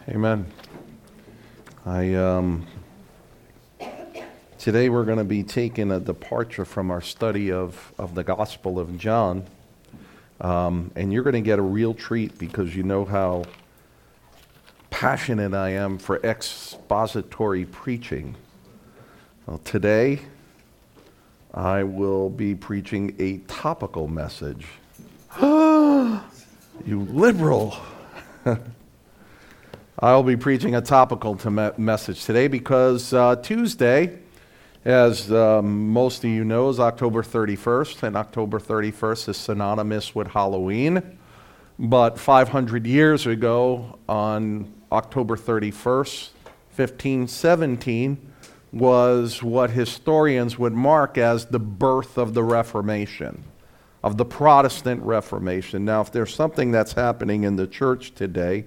Amen. Today we're going to be taking a departure from our study of the Gospel of John, and you're going to get a real treat because you know how passionate I am for expository preaching. Well, today I will be preaching a topical message. You liberal! I'll be preaching a topical message today because Tuesday, as most of you know, is October 31st, and October 31st is synonymous with Halloween. But 500 years ago, on October 31st, 1517, was what historians would mark as the birth of the Reformation, of the Protestant Reformation. Now, if there's something that's happening in the church today,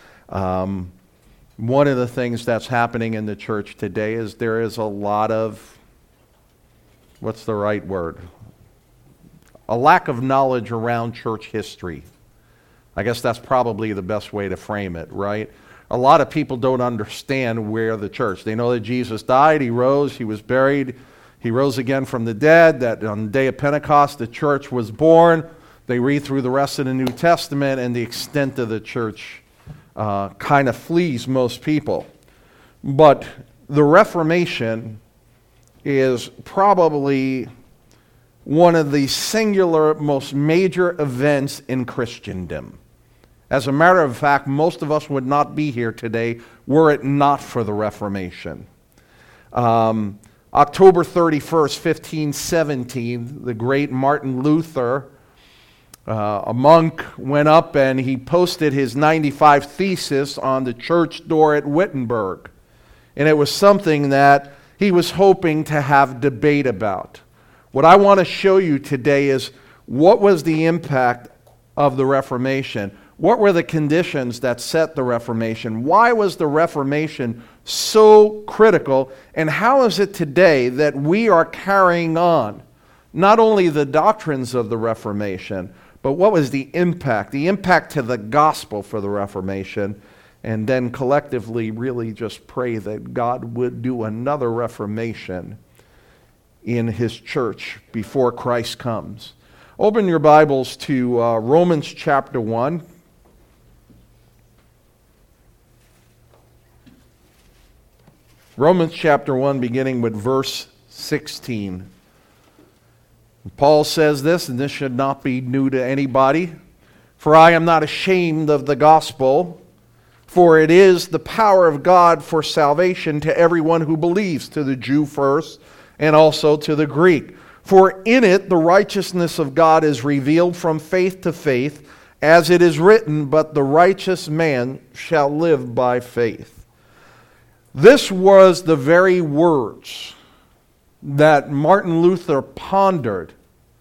one of the things that's happening in the church today is there is a lot of, what's the right word? A lack of knowledge around church history. I guess that's probably the best way to frame it, right? A lot of people don't understand where the church. They know that Jesus died, he rose, he was buried, he rose again from the dead, that on the day of Pentecost the church was born. They read through the rest of the New Testament, and the extent of the church kind of flees most people. But the Reformation is probably one of the singular most major events in Christendom. As a matter of fact, most of us would not be here today were it not for the Reformation. October 31st, 1517, the great Martin Luther, a monk, went up and he posted his 95 Thesis on the church door at Wittenberg. And it was something that he was hoping to have debate about. What I want to show you today is what was the impact of the Reformation? What were the conditions that set the Reformation? Why was the Reformation so critical? And how is it today that we are carrying on not only the doctrines of the Reformation, but what was the impact to the gospel for the Reformation? And then collectively really just pray that God would do another Reformation in His church before Christ comes. Open your Bibles to Romans chapter 1. Romans chapter 1, beginning with verse 16. Paul says this, and this should not be new to anybody. For I am not ashamed of the gospel, for it is the power of God for salvation to everyone who believes, to the Jew first, and also to the Greek. For in it the righteousness of God is revealed from faith to faith, as it is written, but the righteous man shall live by faith. This was the very words that Martin Luther pondered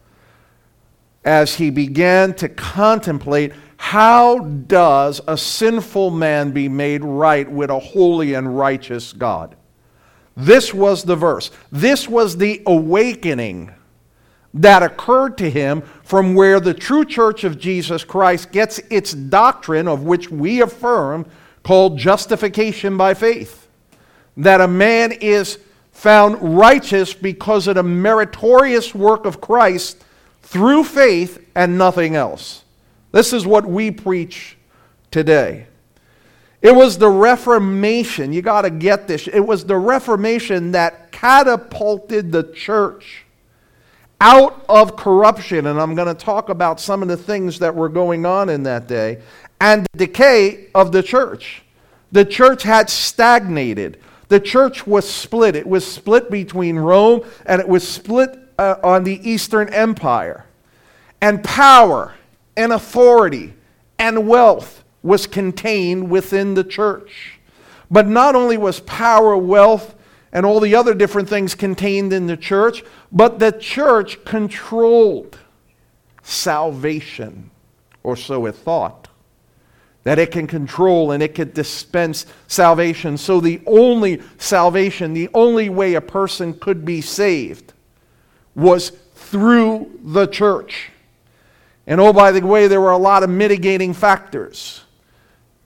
as he began to contemplate, how does a sinful man be made right with a holy and righteous God? This was the verse. This was the awakening that occurred to him from where the true church of Jesus Christ gets its doctrine, of which we affirm, called justification by faith. That a man is found righteous because of the meritorious work of Christ through faith and nothing else. This is what we preach today. It was the Reformation, you got to get this, it was the Reformation that catapulted the church out of corruption, and I'm going to talk about some of the things that were going on in that day, and the decay of the church. The church had stagnated. The church was split. It was split between Rome and it was split on the Eastern Empire. And power and authority and wealth was contained within the church. But not only was power, wealth, and all the other different things contained in the church, but the church controlled salvation, or so it thought. That it can control and it can dispense salvation. So the only salvation, the only way a person could be saved was through the church. And oh, by the way, there were a lot of mitigating factors.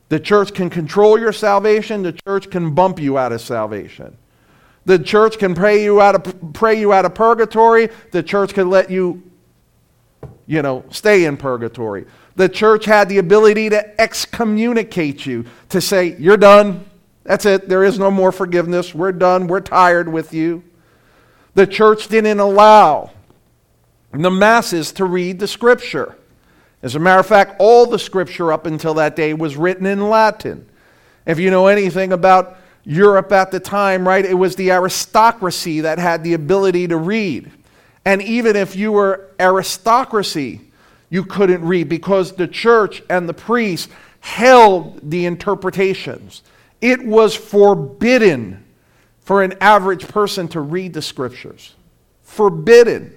The church can control your salvation. The church can bump you out of salvation. The church can pray you out of purgatory. The church can let you, stay in purgatory. The church had the ability to excommunicate you, to say, you're done. That's it. There is no more forgiveness. We're done. We're tired with you. The church didn't allow the masses to read the Scripture. As a matter of fact, all the Scripture up until that day was written in Latin. If you know anything about Europe at the time, right, it was the aristocracy that had the ability to read. And even if you were aristocracy, you couldn't read because the church and the priests held the interpretations. It was forbidden for an average person to read the Scriptures. Forbidden.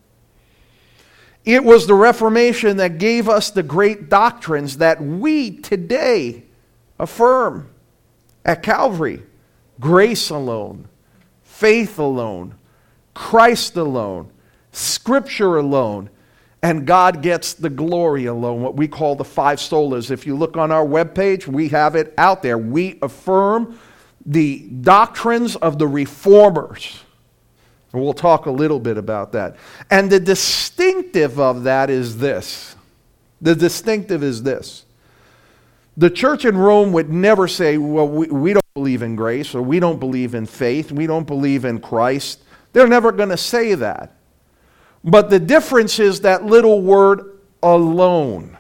It was the Reformation that gave us the great doctrines that we today affirm at Calvary. Grace alone, faith alone, Christ alone, Scripture alone, and God gets the glory alone, what we call the five solas. If you look on our webpage, we have it out there. We affirm the doctrines of the Reformers. And we'll talk a little bit about that. And the distinctive of that is this. The distinctive is this. The church in Rome would never say, well, we don't believe in grace, or we don't believe in faith, we don't believe in Christ. They're never going to say that. But the difference is that little word, alone.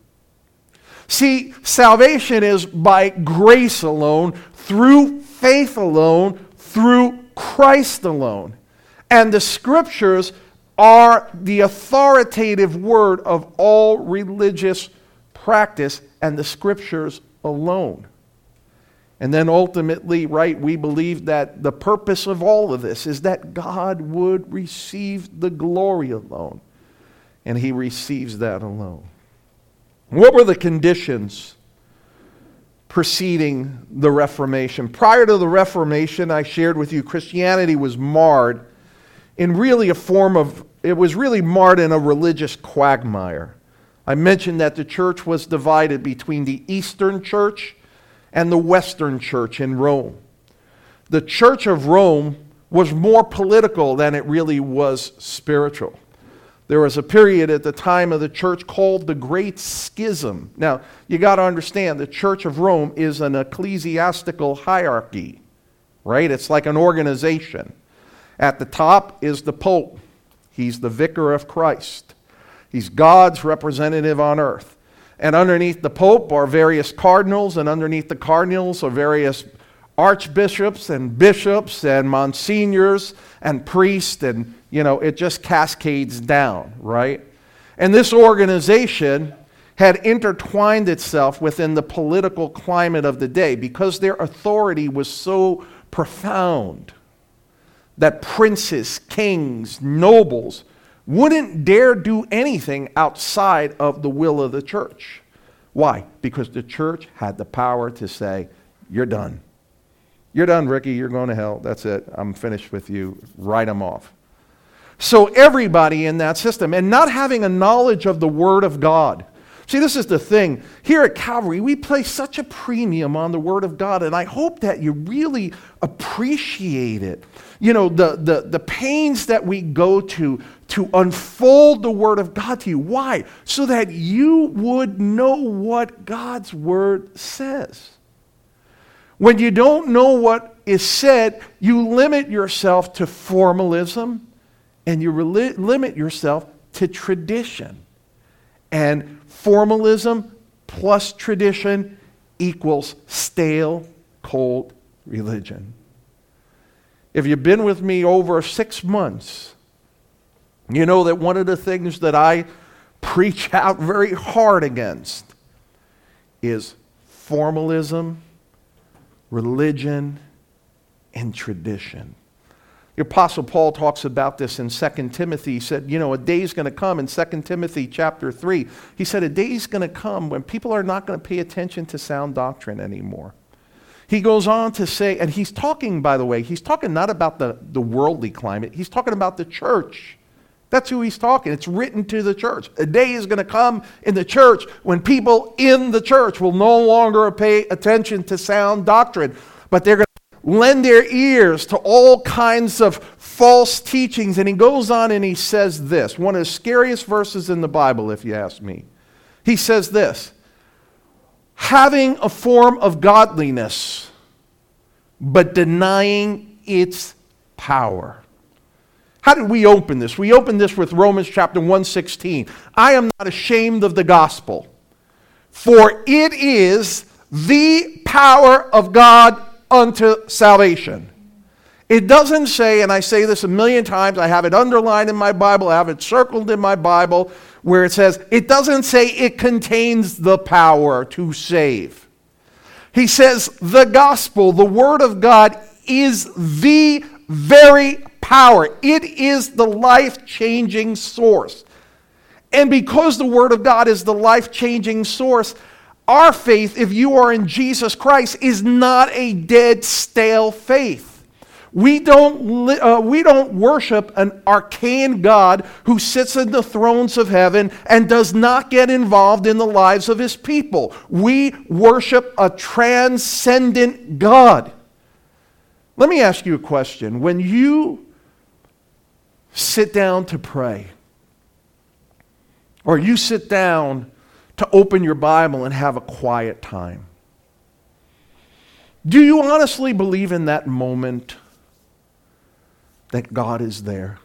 See, salvation is by grace alone, through faith alone, through Christ alone. And the Scriptures are the authoritative word of all religious practice, and the Scriptures alone. And then ultimately, right, we believe that the purpose of all of this is that God would receive the glory alone. And He receives that alone. What were the conditions preceding the Reformation? Prior to the Reformation, I shared with you, Christianity was marred in really a form of, it was really marred in a religious quagmire. I mentioned that the church was divided between the Eastern Church and the Western Church in Rome. The Church of Rome was more political than it really was spiritual. There was a period at the time of the church called the Great Schism. Now, you got to understand, the Church of Rome is an ecclesiastical hierarchy, right? It's like an organization. At the top is the Pope. He's the vicar of Christ. He's God's representative on earth. And underneath the Pope are various cardinals, and underneath the cardinals are various archbishops and bishops and monsignors and priests, and, it just cascades down, right? And this organization had intertwined itself within the political climate of the day because their authority was so profound that princes, kings, nobles wouldn't dare do anything outside of the will of the church. Why? Because the church had the power to say, you're done. You're done, Ricky. You're going to hell. That's it. I'm finished with you. Write them off. So everybody in that system, and not having a knowledge of the Word of God. See, this is the thing. Here at Calvary, we place such a premium on the Word of God, and I hope that you really appreciate it. The pains that we go to unfold the Word of God to you. Why? So that you would know what God's Word says. When you don't know what is said, you limit yourself to formalism, and you limit yourself to tradition. And formalism plus tradition equals stale, cold religion. If you've been with me over 6 months, you know that one of the things that I preach out very hard against is formalism, religion, and tradition. The Apostle Paul talks about this in 2 Timothy. He said, a day's going to come in 2 Timothy chapter 3. He said, a day's going to come when people are not going to pay attention to sound doctrine anymore. He goes on to say, and he's talking, by the way, he's talking not about the worldly climate. He's talking about the church That's who he's talking. It's written to the church. A day is going to come in the church when people in the church will no longer pay attention to sound doctrine, but they're going to lend their ears to all kinds of false teachings. And he goes on and he says this, one of the scariest verses in the Bible, if you ask me. He says this, having a form of godliness, but denying its power. How did we open this? We opened this with Romans chapter 1:16. I am not ashamed of the gospel, for it is the power of God unto salvation. It doesn't say, and I say this a million times, I have it underlined in my Bible, I have it circled in my Bible, where it says, it doesn't say it contains the power to save. He says the gospel, the word of God, is the very power. It is the life-changing source. And because the word of God is the life-changing source, our faith, if you are in Jesus Christ, is not a dead, stale faith. We don't worship an arcane God who sits in the thrones of heaven and does not get involved in the lives of his people. We worship a transcendent God. Let me ask you a question. When you sit down to pray, or you sit down to open your Bible and have a quiet time, do you honestly believe in that moment that God is there?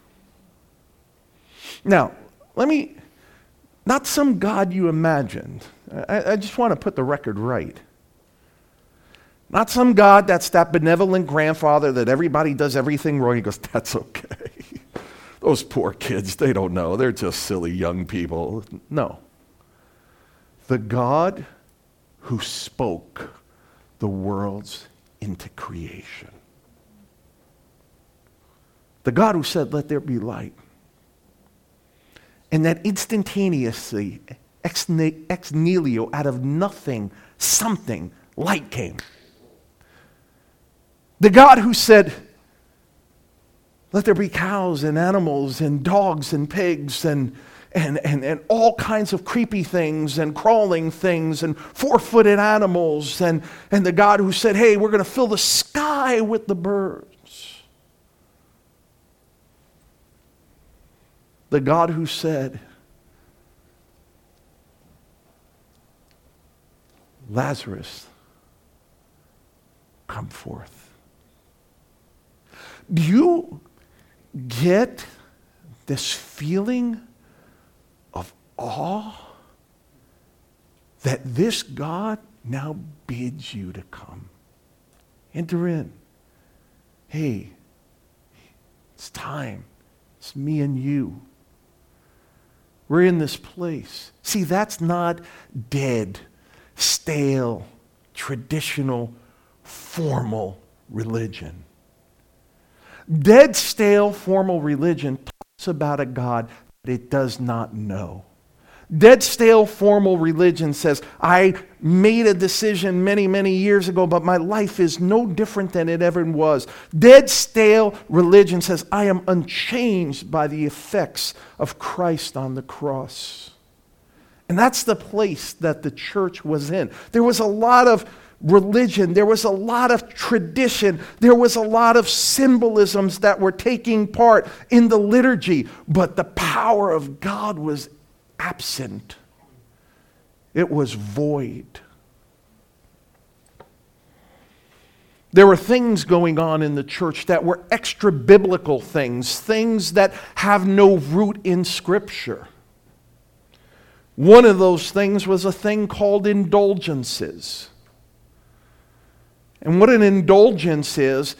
Now, not some God you imagined. I just want to put the record right. Not some God that's that benevolent grandfather that everybody does everything wrong. He goes, that's okay. Those poor kids, they don't know. They're just silly young people. No. The God who spoke the worlds into creation. The God who said, let there be light. And that instantaneously, ex nihilo, out of nothing, something, light came. The God who said, let there be cows and animals and dogs and pigs and all kinds of creepy things and crawling things and four-footed animals. And the God who said, hey, we're going to fill the sky with the birds. The God who said, Lazarus, come forth. Do you get this feeling of awe that this God now bids you to come? Enter in. Hey, it's time. It's me and you. We're in this place. See, that's not dead, stale, traditional, formal religion. Dead, stale, formal religion talks about a God that it does not know. Dead, stale, formal religion says, I made a decision many, many years ago, but my life is no different than it ever was. Dead, stale religion says, I am unchanged by the effects of Christ on the cross. And that's the place that the church was in. There was a lot of religion, there was a lot of tradition, there was a lot of symbolisms that were taking part in the liturgy, but the power of God was absent. It was void. There were things going on in the church that were extra biblical things that have no root in Scripture. One of those things was a thing called indulgences. And what an indulgence is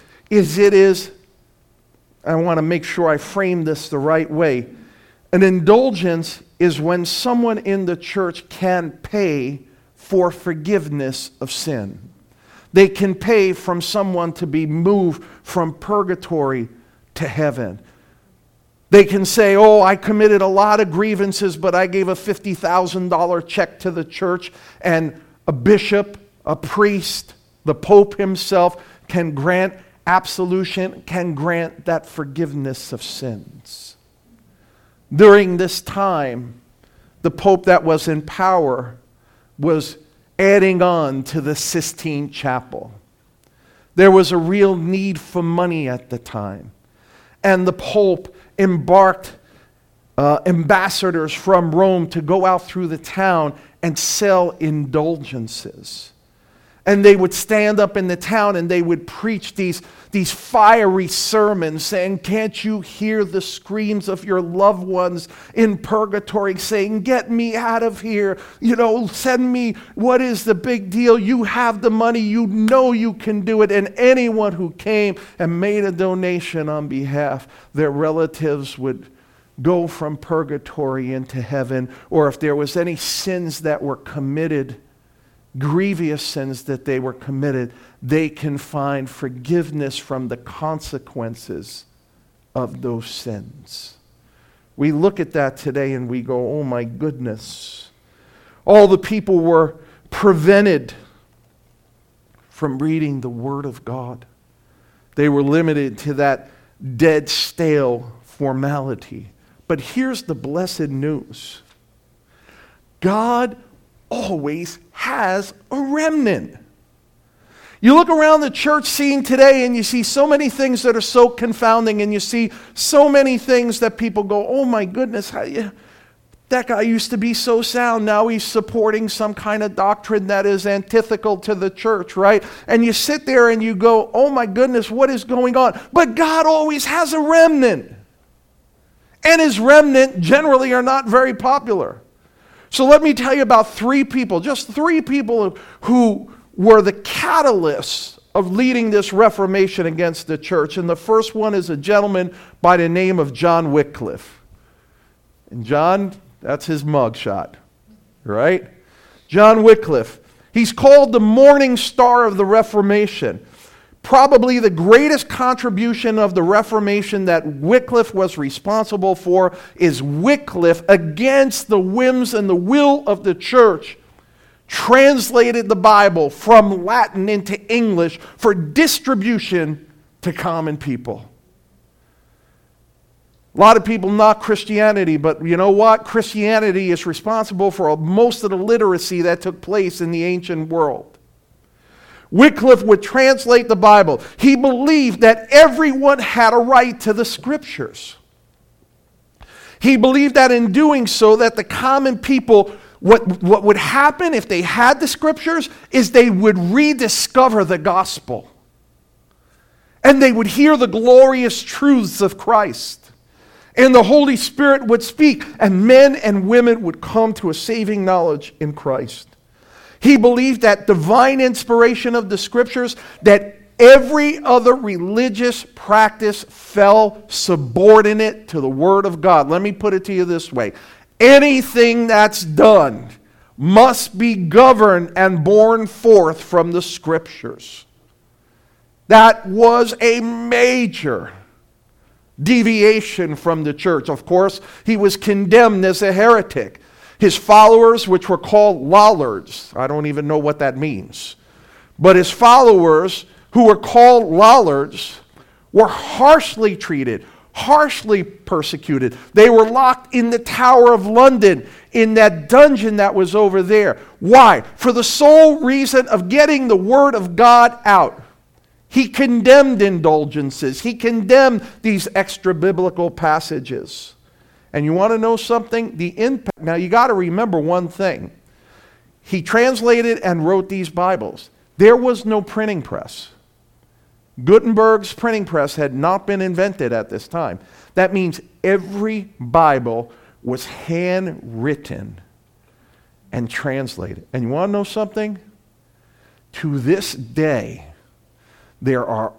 I want to make sure I frame this the right way. An indulgence is when someone in the church can pay for forgiveness of sin. They can pay from someone to be moved from purgatory to heaven. They can say, oh, I committed a lot of grievances, but I gave a $50,000 check to the church, and a bishop, a priest, the Pope himself can grant absolution, can grant that forgiveness of sins. During this time, the Pope that was in power was adding on to the Sistine Chapel. There was a real need for money at the time. And the Pope embarked ambassadors from Rome to go out through the town and sell indulgences. And they would stand up in the town and they would preach these fiery sermons saying, can't you hear the screams of your loved ones in purgatory saying, get me out of here, send me, what is the big deal? You have the money, you know you can do it. And anyone who came and made a donation on behalf, their relatives would go from purgatory into heaven. Or if there was any sins that were committed, grievous sins that they were committed, they can find forgiveness from the consequences of those sins. We look at that today and we go, oh my goodness. All the people were prevented from reading the Word of God. They were limited to that dead, stale formality. But here's the blessed news. God always has a remnant. You look around the church scene today and you see so many things that are so confounding, and you see so many things that people go, oh my goodness, that guy used to be so sound. Now he's supporting some kind of doctrine that is antithetical to the church, right? And you sit there and you go, oh my goodness, what is going on? But God always has a remnant. And his remnant generally are not very popular. So let me tell you about just three people who were the catalysts of leading this Reformation against the church. And the first one is a gentleman by the name of John Wycliffe. And John, that's his mugshot, right? John Wycliffe. He's called the morning star of the Reformation. Probably the greatest contribution of the Reformation that Wycliffe was responsible for is Wycliffe, against the whims and the will of the church, translated the Bible from Latin into English for distribution to common people. A lot of people knock Christianity, but you know what? Christianity is responsible for most of the literacy that took place in the ancient world. Wycliffe would translate the Bible. He believed that everyone had a right to the Scriptures. He believed that in doing so, that the common people, what would happen if they had the Scriptures is they would rediscover the gospel. And they would hear the glorious truths of Christ. And the Holy Spirit would speak, and men and women would come to a saving knowledge in Christ. He believed that divine inspiration of the Scriptures, that every other religious practice fell subordinate to the Word of God. Let me put it to you this way. Anything that's done must be governed and borne forth from the Scriptures. That was a major deviation from the church. Of course, he was condemned as a heretic. His followers, which were called Lollards, I don't even know what that means, but his followers, who were called Lollards, were harshly treated, harshly persecuted. They were locked in the Tower of London, in that dungeon that was over there. Why? For the sole reason of getting the Word of God out. He condemned indulgences. He condemned these extra-biblical passages. And you want to know something? The impact. Now you got to remember one thing. He translated and wrote these Bibles. There was no printing press. Gutenberg's printing press had not been invented at this time. That means every Bible was handwritten and translated. And you want to know something? To this day, there are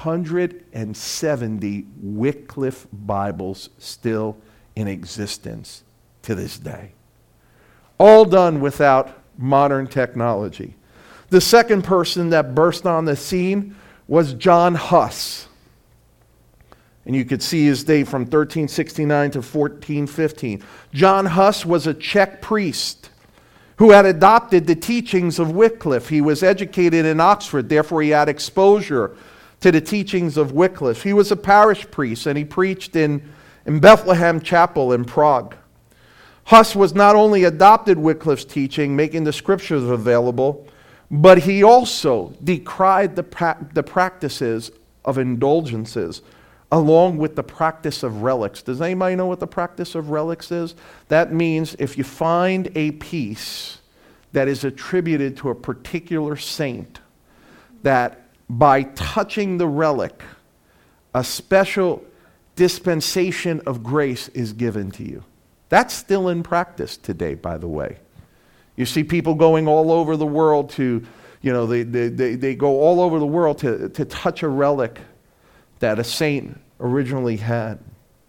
170 Wycliffe Bibles still in existence to this day. All done without modern technology. The second person that burst on the scene was John Huss. And you could see his date from 1369 to 1415. John Huss was a Czech priest who had adopted the teachings of Wycliffe. He was educated in Oxford, therefore he had exposure to the teachings of Wycliffe. He was a parish priest, and he preached in in Bethlehem Chapel in Prague. Huss was not only adopted Wycliffe's teaching, making the scriptures available, but he also decried the practices of indulgences, along with the practice of relics. Does anybody know what the practice of relics is? That means if you find a piece that is attributed to a particular saint, that by touching the relic, a special dispensation of grace is given to you. That's still in practice today, by the way. You see people going all over the world to, they go all over the world to touch a relic that a saint originally had.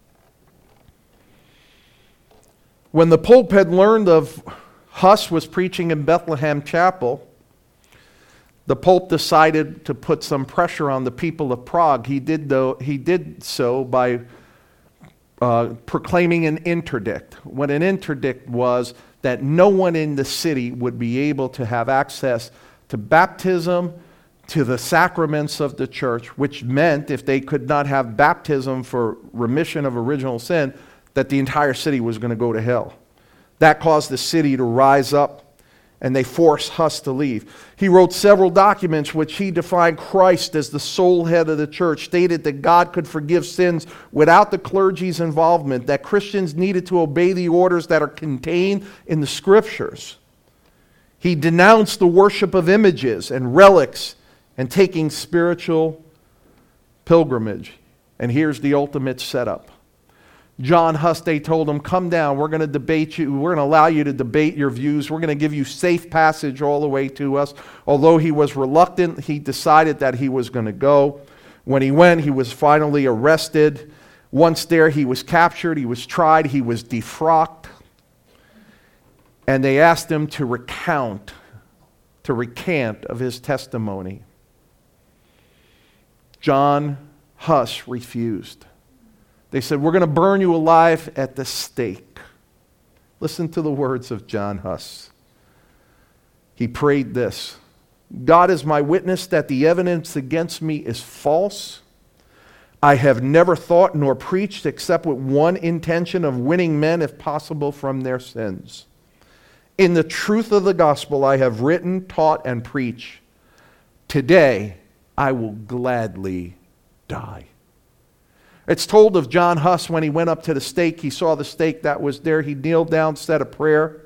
When the Pope had learned of Huss was preaching in Bethlehem Chapel, the Pope decided to put some pressure on the people of Prague. He did so by proclaiming an interdict. What an interdict was, that no one in the city would be able to have access to baptism, to the sacraments of the church, which meant if they could not have baptism for remission of original sin, that the entire city was going to go to hell. That caused the city to rise up, and they forced Huss to leave. He wrote several documents which he defined Christ as the sole head of the church, stated that God could forgive sins without the clergy's involvement, that Christians needed to obey the orders that are contained in the scriptures. He denounced the worship of images and relics and taking spiritual pilgrimage. And here's the ultimate setup. John Huss, they told him, come down, we're going to debate you, we're going to allow you to debate your views, we're going to give you safe passage all the way to us. Although he was reluctant, he decided that he was going to go. When he went, he was finally arrested. Once there, he was captured, he was tried, he was defrocked. And they asked him to recant of his testimony. John Huss refused. They said, we're going to burn you alive at the stake. Listen to the words of John Huss. He prayed this: God is my witness that the evidence against me is false. I have never thought nor preached except with one intention of winning men, if possible, from their sins. In the truth of the gospel I have written, taught, and preached. Today I will gladly die. It's told of John Huss when he went up to the stake, he saw the stake that was there. He kneeled down, said a prayer.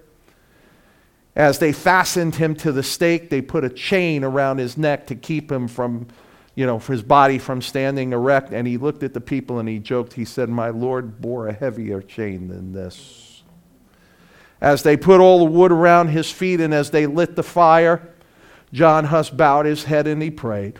As they fastened him to the stake, they put a chain around his neck to keep him from, for his body from standing erect. And he looked at the people and he joked. He said, my Lord bore a heavier chain than this. As they put all the wood around his feet and as they lit the fire, John Huss bowed his head and he prayed.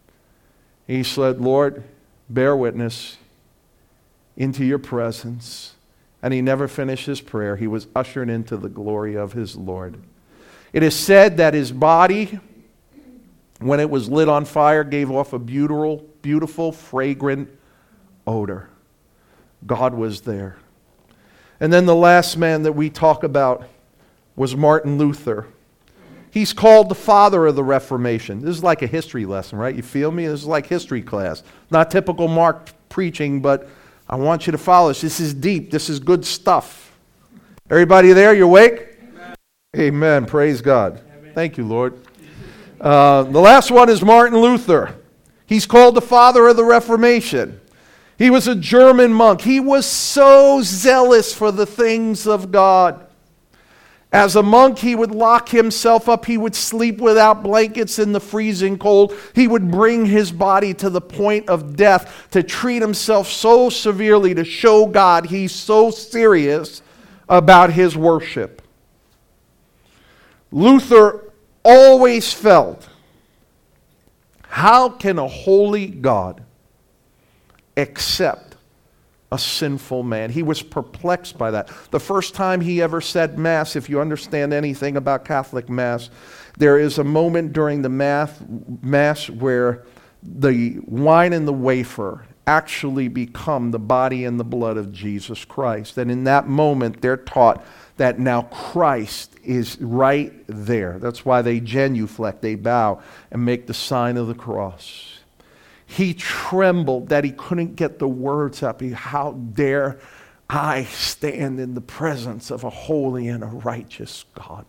He said, Lord, bear witness into your presence. And he never finished his prayer. He was ushered into the glory of his Lord. It is said that his body, when it was lit on fire, gave off a beautiful, fragrant odor. God was there. And then the last man that we talk about was Martin Luther. He's called the father of the Reformation. This is like a history lesson, right? You feel me? This is like history class. Not typical Mark preaching, but I want you to follow this. This is deep. This is good stuff. Everybody there, you awake? Amen. Amen. Praise God. Amen. Thank you, Lord. The last one is Martin Luther. He's called the father of the Reformation. He was a German monk. He was so zealous for the things of God. As a monk, he would lock himself up. He would sleep without blankets in the freezing cold. He would bring his body to the point of death to treat himself so severely to show God he's so serious about his worship. Luther always felt, how can a holy God accept a sinful man? He was perplexed by that. The first time he ever said Mass, if you understand anything about Catholic Mass, there is a moment during the Mass where the wine and the wafer actually become the body and the blood of Jesus Christ. And in that moment, they're taught that now Christ is right there. That's why they genuflect, they bow, and make the sign of the cross. he trembled that he couldn't get the words up. How dare I stand in the presence of a holy and a righteous God?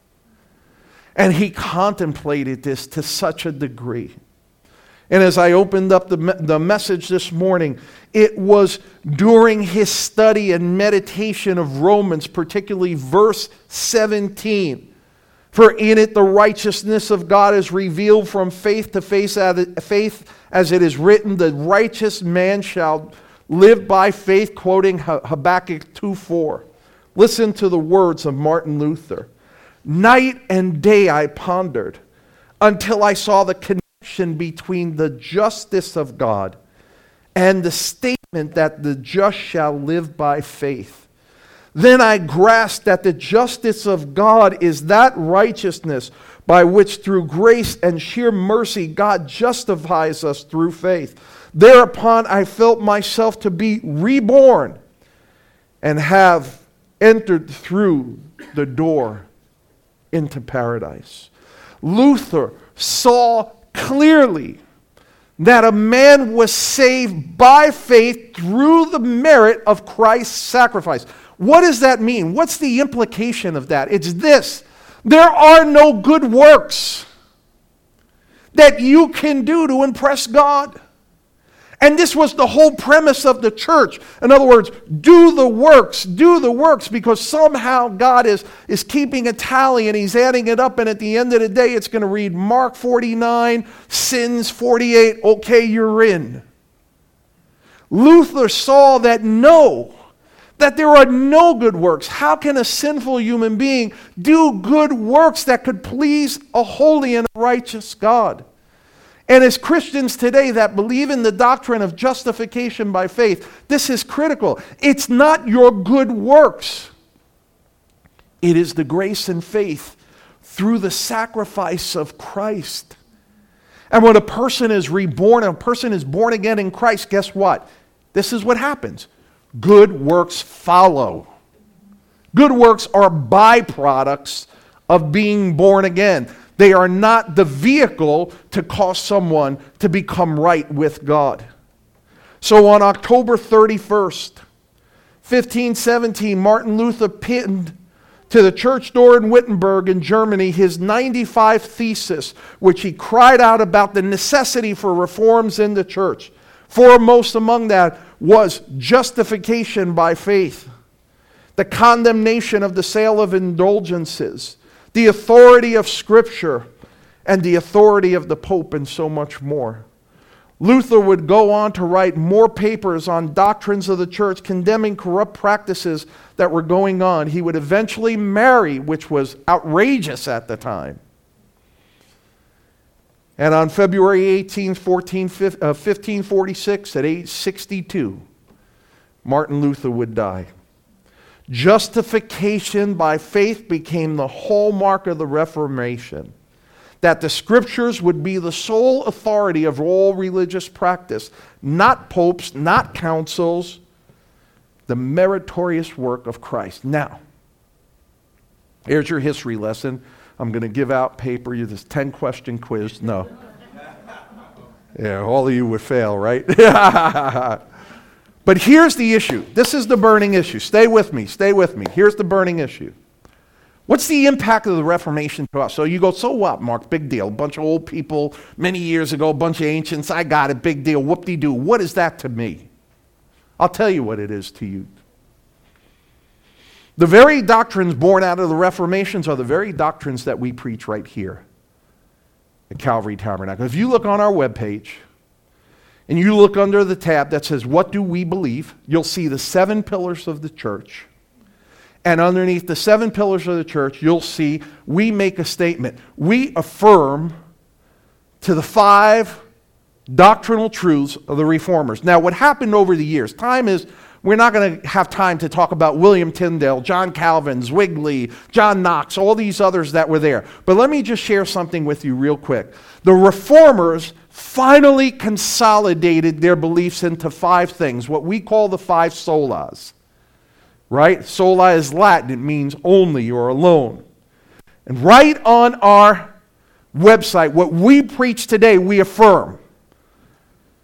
And he contemplated this to such a degree. And as I opened up the message this morning, it was during his study and meditation of Romans, particularly verse 17. For in it the righteousness of God is revealed from faith to faith, as it is written, the righteous man shall live by faith, quoting Habakkuk 2:4. Listen to the words of Martin Luther. Night and day I pondered until I saw the connection between the justice of God and the statement that the just shall live by faith. Then I grasped that the justice of God is that righteousness by which through grace and sheer mercy God justifies us through faith. Thereupon I felt myself to be reborn and have entered through the door into paradise. Luther saw clearly that a man was saved by faith through the merit of Christ's sacrifice. What does that mean? What's the implication of that? It's this: there are no good works that you can do to impress God. And this was the whole premise of the church. In other words, do the works, because somehow God is keeping a tally and he's adding it up, and at the end of the day it's going to read Mark 49, sins 48, okay, you're in. Luther saw that there are no good works. How can a sinful human being do good works that could please a holy and righteous God? And as Christians today that believe in the doctrine of justification by faith, this is critical. It's not your good works. It is the grace and faith through the sacrifice of Christ. And when a person is reborn, a person is born again in Christ, guess what? This is what happens. Good works follow. Good works are byproducts of being born again. They are not the vehicle to cause someone to become right with God. So on October 31st, 1517, Martin Luther pinned to the church door in Wittenberg in Germany his 95 thesis, which he cried out about the necessity for reforms in the church. Foremost among that was justification by faith, the condemnation of the sale of indulgences, the authority of Scripture, and the authority of the Pope, and so much more. Luther would go on to write more papers on doctrines of the church, condemning corrupt practices that were going on. He would eventually marry, which was outrageous at the time. And on February 18, 1546, at age 62, Martin Luther would die. Justification by faith became the hallmark of the Reformation, that the Scriptures would be the sole authority of all religious practice, not popes, not councils, the meritorious work of Christ. Now, here's your history lesson. I'm going to give out paper, this 10-question quiz. No. Yeah, all of you would fail, right? But here's the issue. This is the burning issue. Stay with me. Here's the burning issue. What's the impact of the Reformation to us? So you go, so what, Mark? Big deal. A bunch of old people many years ago, a bunch of ancients. I got it. Big deal. Whoop-de-doo. What is that to me? I'll tell you what it is to you. The very doctrines born out of the Reformations are the very doctrines that we preach right here at Calvary Tabernacle. If you look on our webpage, and you look under the tab that says, what do we believe? You'll see the 7 pillars of the church. And underneath the 7 pillars of the church, you'll see we make a statement. We affirm to the 5 doctrinal truths of the Reformers. Now, what happened over the years, we're not going to have time to talk about William Tyndale, John Calvin, Zwingli, John Knox, all these others that were there. But let me just share something with you real quick. The Reformers finally consolidated their beliefs into 5 things, what we call the 5 solas. Right? Sola is Latin. It means only or alone. And right on our website, what we preach today, we affirm.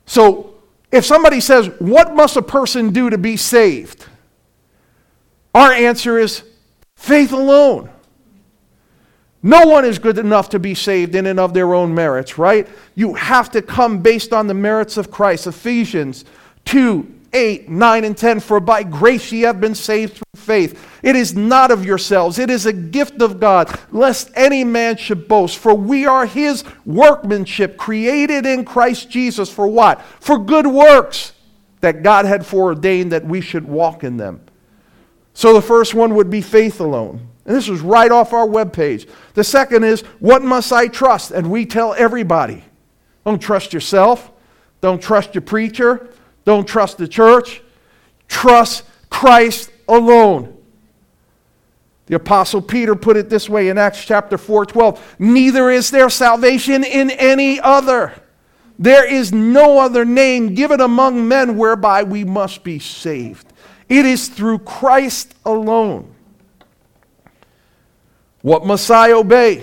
So if somebody says, what must a person do to be saved? Our answer is faith alone. No one is good enough to be saved in and of their own merits, right? You have to come based on the merits of Christ. Ephesians 2, 8, 9, and 10. For by grace ye have been saved through faith. It is not of yourselves. It is a gift of God, lest any man should boast. For we are his workmanship, created in Christ Jesus. For what? For good works that God had foreordained that we should walk in them. So the first one would be faith alone. And this is right off our webpage. The second is, what must I trust? And we tell everybody, don't trust yourself. Don't trust your preacher. Don't trust the church. Trust Christ alone. The Apostle Peter put it this way in Acts chapter 4:12. Neither is there salvation in any other. There is no other name given among men whereby we must be saved. It is through Christ alone. What must I obey?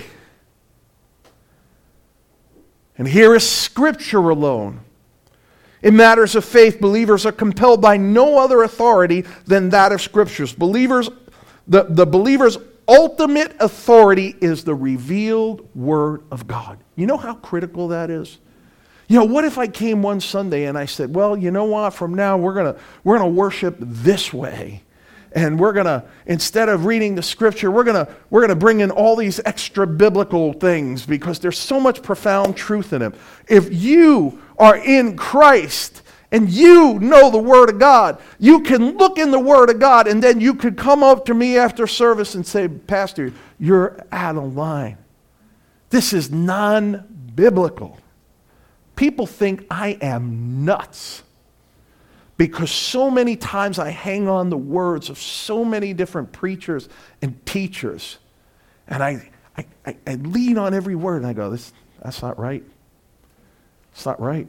And here is Scripture alone. In matters of faith, believers are compelled by no other authority than that of Scriptures. The believer's ultimate authority is the revealed Word of God. You know how critical that is? You know, what if I came one Sunday and I said, well, you know what, from now we're gonna worship this way. And we're going to, instead of reading the Scripture, we're going to bring in all these extra biblical things because there's so much profound truth in them. If you are in Christ and you know the Word of God, you can look in the Word of God and then you could come up to me after service and say, Pastor, you're out of line. This is non-biblical. People think I am nuts. Because so many times I hang on the words of so many different preachers and teachers. And I lean on every word and I go, that's not right. It's not right.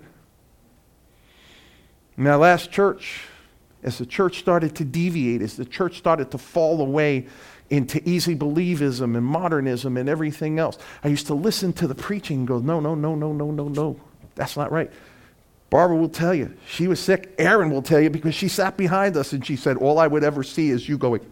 In that last church, as the church started to deviate, as the church started to fall away into easy believism and modernism and everything else, I used to listen to the preaching and go, no, that's not right. Barbara will tell you, she was sick. Erin will tell you because she sat behind us and she said, all I would ever see is you going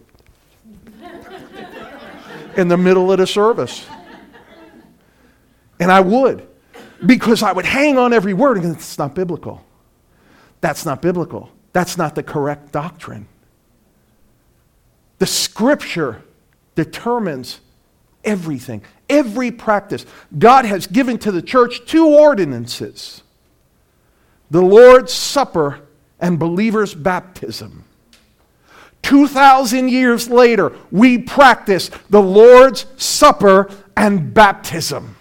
in the middle of the service. And I would, because I would hang on every word and it's not biblical. That's not biblical. That's not the correct doctrine. The Scripture determines everything, every practice. God has given to the church 2 ordinances. The Lord's Supper and believers' baptism. 2,000 years later, we practice the Lord's Supper and baptism.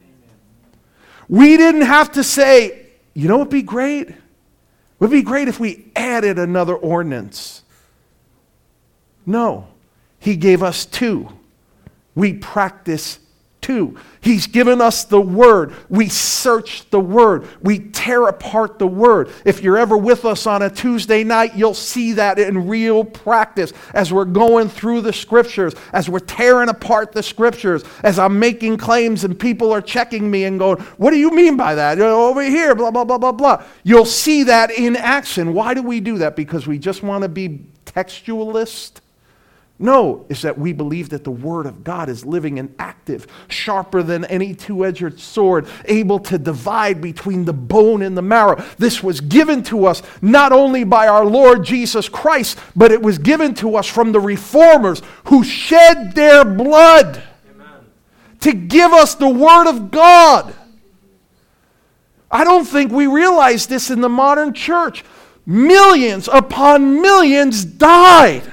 We didn't have to say, you know what would be great? It would be great if we added another ordinance. No, He gave us 2. We practice 2. He's given us the Word. We search the Word. We tear apart the Word. If you're ever with us on a Tuesday night, you'll see that in real practice as we're going through the Scriptures, as we're tearing apart the Scriptures, as I'm making claims and people are checking me and going, what do you mean by that? Over here, blah, blah, blah, blah, blah. You'll see that in action. Why do we do that? Because we just want to be textualist? No, it's that we believe that the Word of God is living and active, sharper than any two-edged sword, able to divide between the bone and the marrow. This was given to us not only by our Lord Jesus Christ, but it was given to us from the reformers who shed their blood to give us the Word of God. I don't think we realize this in the modern church. Millions upon millions died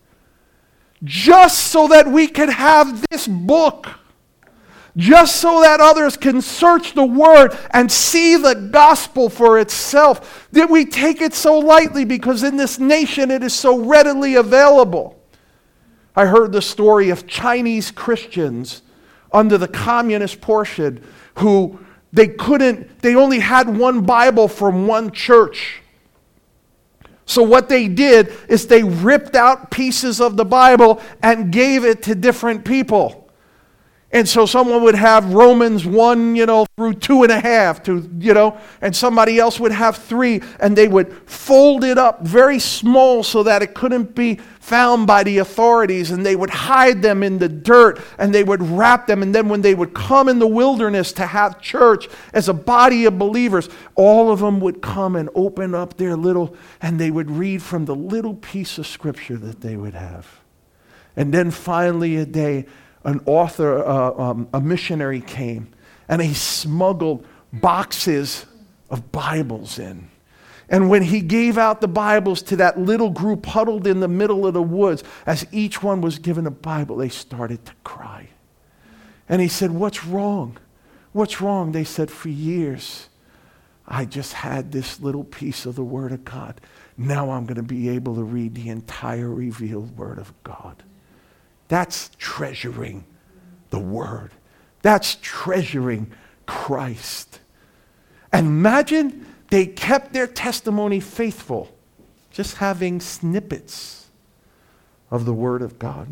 just so that we could have this book. Just so that others can search the Word and see the gospel for itself. That we take it so lightly because in this nation it is so readily available. I heard the story of Chinese Christians under the communist portion who they only had one Bible from one church. So what they did is they ripped out pieces of the Bible and gave it to different people. And so someone would have Romans 1, through 2.5, and somebody else would have 3, and they would fold it up very small so that it couldn't be found by the authorities, and they would hide them in the dirt, and they would wrap them, and then when they would come in the wilderness to have church as a body of believers, all of them would come and open up their and they would read from the little piece of scripture that they would have. And then finally a day, an author, a missionary came, and he smuggled boxes of Bibles in. And when he gave out the Bibles to that little group huddled in the middle of the woods, as each one was given a Bible, they started to cry. And he said, "What's wrong? What's wrong?" They said, "For years, I just had this little piece of the Word of God. Now I'm going to be able to read the entire revealed Word of God." That's treasuring the Word. That's treasuring Christ. And imagine they kept their testimony faithful, just having snippets of the Word of God.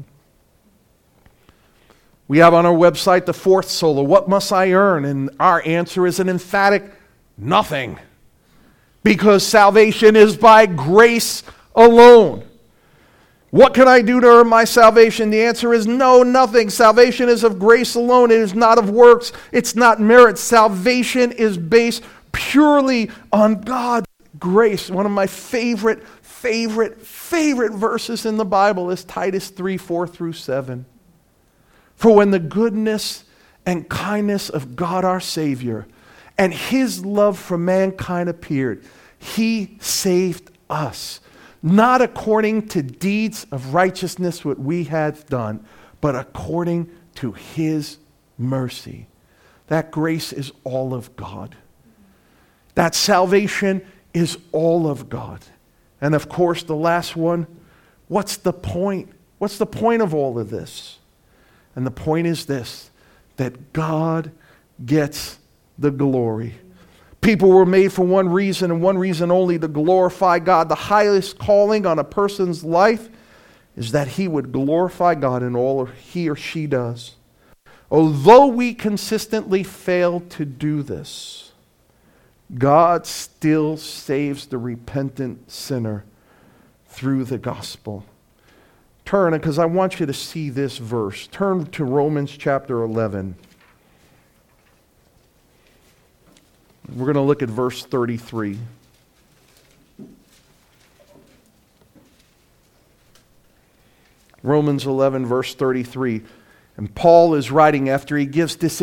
We have on our website the fourth sola, "What must I earn?" And our answer is an emphatic nothing. Because salvation is by grace alone. What can I do to earn my salvation? The answer is no, nothing. Salvation is of grace alone. It is not of works. It's not merit. Salvation is based purely on God's grace. One of my favorite verses in the Bible is Titus 3, 4 through 7. "For when the goodness and kindness of God our Savior and His love for mankind appeared, He saved us, not according to deeds of righteousness what we had done, but according to His mercy." That grace is all of God. That salvation is all of God. And of course, the last one, what's the point? What's the point of all of this? And the point is this, that God gets the glory. People were made for one reason and one reason only, to glorify God. The highest calling on a person's life is that he would glorify God in all he or she does. Although we consistently fail to do this, God still saves the repentant sinner through the gospel. Turn, because I want you to see this verse. Turn to Romans chapter 11. We're going to look at verse 33. Romans 11, verse 33. And Paul is writing after he gives this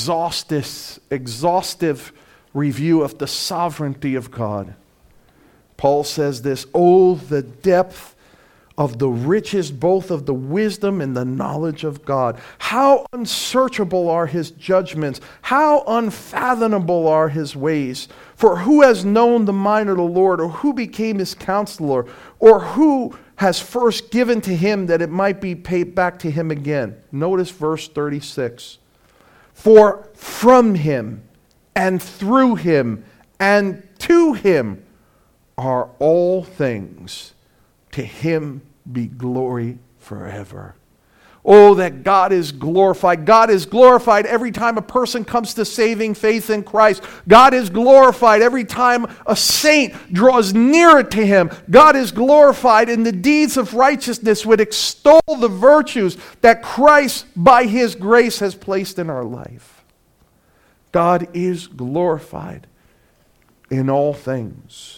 exhaustive review of the sovereignty of God. Paul says this, "Oh, the depth of the riches, both of the wisdom and the knowledge of God. How unsearchable are His judgments. How unfathomable are His ways. For who has known the mind of the Lord, or who became His counselor, or who has first given to Him that it might be paid back to Him again?" Notice verse 36. "For from Him and through Him and to Him are all things. To Him be glory forever." Oh, that God is glorified. God is glorified every time a person comes to saving faith in Christ. God is glorified every time a saint draws nearer to Him. God is glorified in the deeds of righteousness which extol the virtues that Christ by His grace has placed in our life. God is glorified in all things.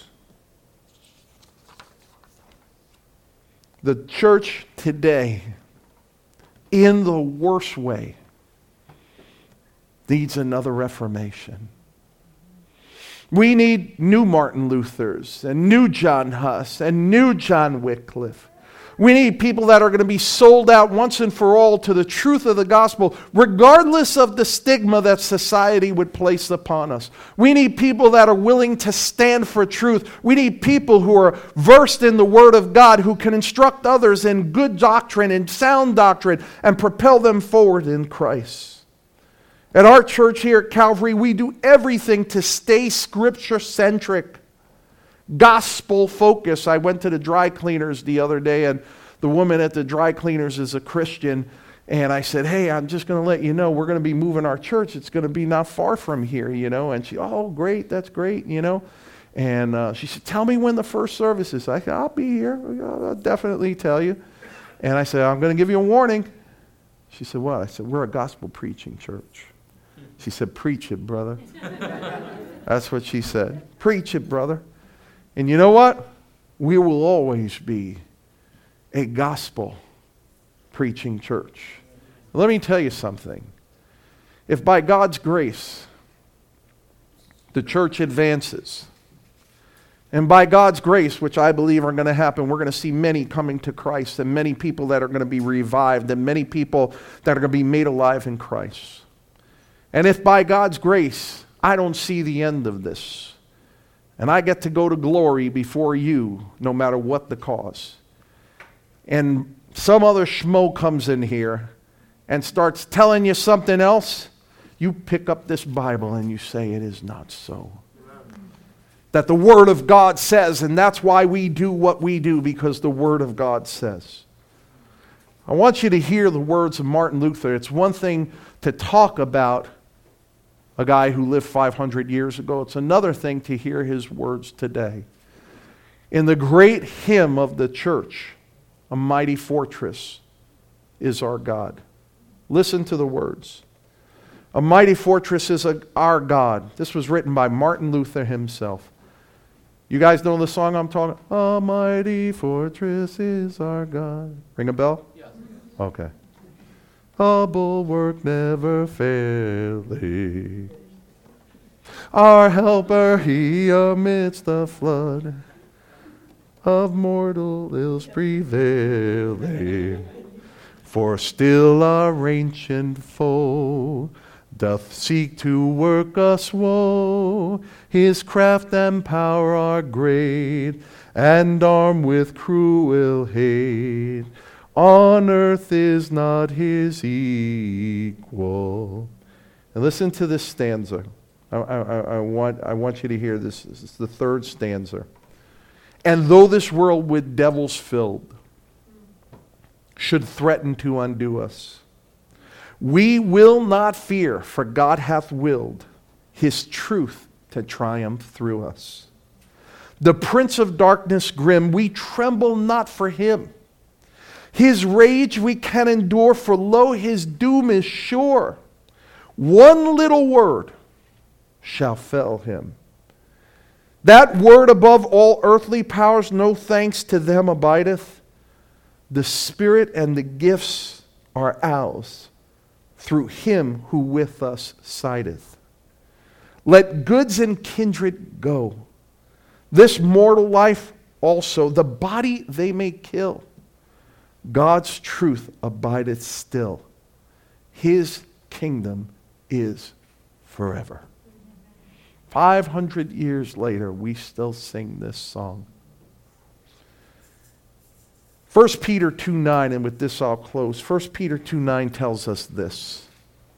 The church today, in the worst way, needs another Reformation. We need new Martin Luthers and new John Huss and new John Wycliffe. We need people that are going to be sold out once and for all to the truth of the gospel, regardless of the stigma that society would place upon us. We need people that are willing to stand for truth. We need people who are versed in the Word of God, who can instruct others in good doctrine and sound doctrine and propel them forward in Christ. At our church here at Calvary, we do everything to stay Scripture-centric. Gospel focus. I went to the dry cleaners the other day, and the woman at the dry cleaners is a Christian, And I said, hey, I'm just going to let you know, we're going to be moving our church. It's going to be not far from here, And she, oh, great, that's great, And she said, tell me when the first service is. I said, I'll be here. I'll definitely tell you. And I said, I'm going to give you a warning. She said, what? I said, we're a gospel preaching church. She said, preach it, brother. That's what she said. Preach it, brother. And you know what? We will always be a gospel preaching church. Let me tell you something. If by God's grace the church advances, and by God's grace, which I believe are going to happen, we're going to see many coming to Christ, and many people that are going to be revived, and many people that are going to be made alive in Christ. And if by God's grace I don't see the end of this, and I get to go to glory before you, no matter what the cause, and some other schmo comes in here and starts telling you something else, you pick up this Bible and you say, it is not so. That the Word of God says, and that's why we do what we do, because the Word of God says. I want you to hear the words of Martin Luther. It's one thing to talk about a guy who lived 500 years ago. It's another thing to hear his words today. In the great hymn of the church, a mighty fortress is our God. Listen to the words. A mighty fortress is our God. This was written by Martin Luther himself. You guys know the song I'm talking? A mighty fortress is our God. Ring a bell? Yes. Okay. A bulwark never failing. Our helper, he amidst the flood of mortal ills prevailing. For still our ancient foe doth seek to work us woe. His craft and power are great, and armed with cruel hate. On earth is not his equal. And listen to this stanza. I want you to hear this. This is the third stanza. And though this world with devils filled should threaten to undo us, we will not fear, for God hath willed his truth to triumph through us. The prince of darkness grim, we tremble not for him. His rage we can endure, for lo, his doom is sure. One little word shall fell him. That word above all earthly powers, no thanks to them abideth. The Spirit and the gifts are ours through him who with us sideth. Let goods and kindred go. This mortal life also, the body they may kill. God's truth abideth still. His kingdom is forever. 500 years later, we still sing this song. 1 Peter 2:9, and with this I'll close. 1 Peter 2:9 tells us this.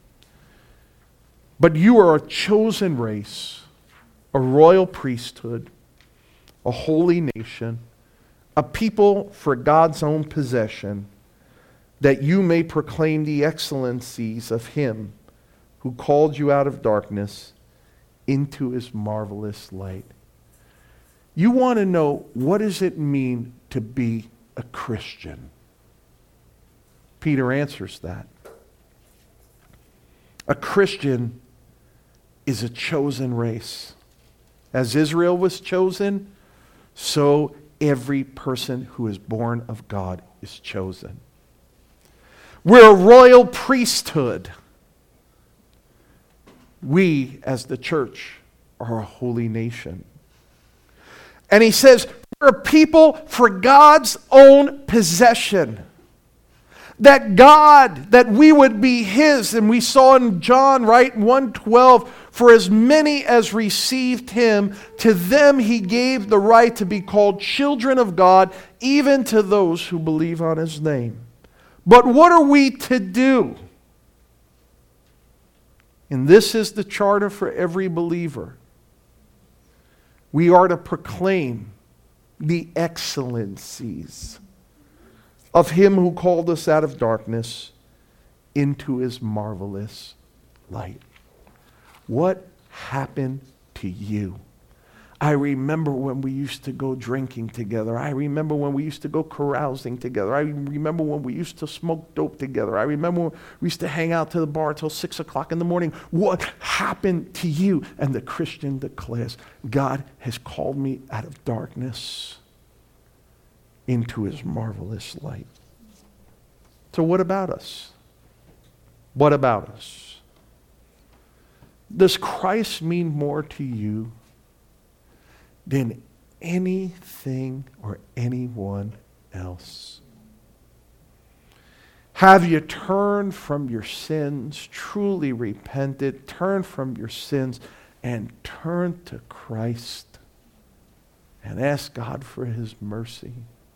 But you are a chosen race, a royal priesthood, a holy nation, a people for God's own possession, that you may proclaim the excellencies of him who called you out of darkness into his marvelous light. You want to know, what does it mean to be a Christian? Peter answers that. A Christian is a chosen race. As Israel was chosen, so every person who is born of God is chosen. We're a royal priesthood. We, as the church, are a holy nation. And he says, we're a people for God's own possession. That we would be his. And we saw in John, right, 1:12, for as many as received him, to them he gave the right to be called children of God, even to those who believe on his name. But what are we to do? And this is the charter for every believer. We are to proclaim the excellencies of him who called us out of darkness into his marvelous light. What happened to you? I remember when we used to go drinking together. I remember when we used to go carousing together. I remember when we used to smoke dope together. I remember when we used to hang out to the bar till 6 o'clock in the morning. What happened to you? And the Christian declares, God has called me out of darkness into his marvelous light. So what about us? What about us? Does Christ mean more to you than anything or anyone else? Have you turned from your sins, truly repented, turned from your sins, and turned to Christ and asked God for his mercy?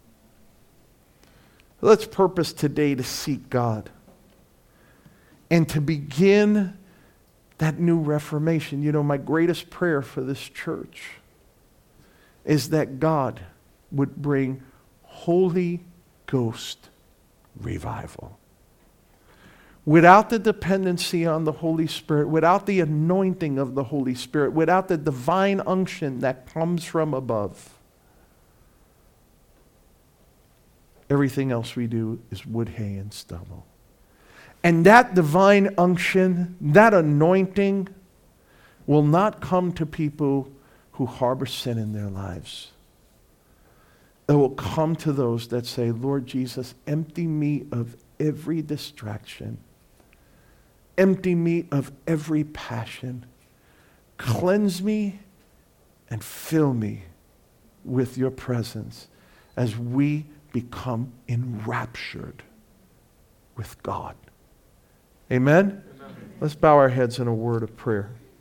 Let's purpose today to seek God and to begin that new reformation. You know, my greatest prayer for this church is that God would bring Holy Ghost revival. Without the dependency on the Holy Spirit, without the anointing of the Holy Spirit, without the divine unction that comes from above, everything else we do is wood, hay, and stubble. And that divine unction, that anointing, will not come to people who harbor sin in their lives. It will come to those that say, Lord Jesus, empty me of every distraction. Empty me of every passion. Cleanse me and fill me with your presence as we become enraptured with God. Amen? Amen. Let's bow our heads in a word of prayer.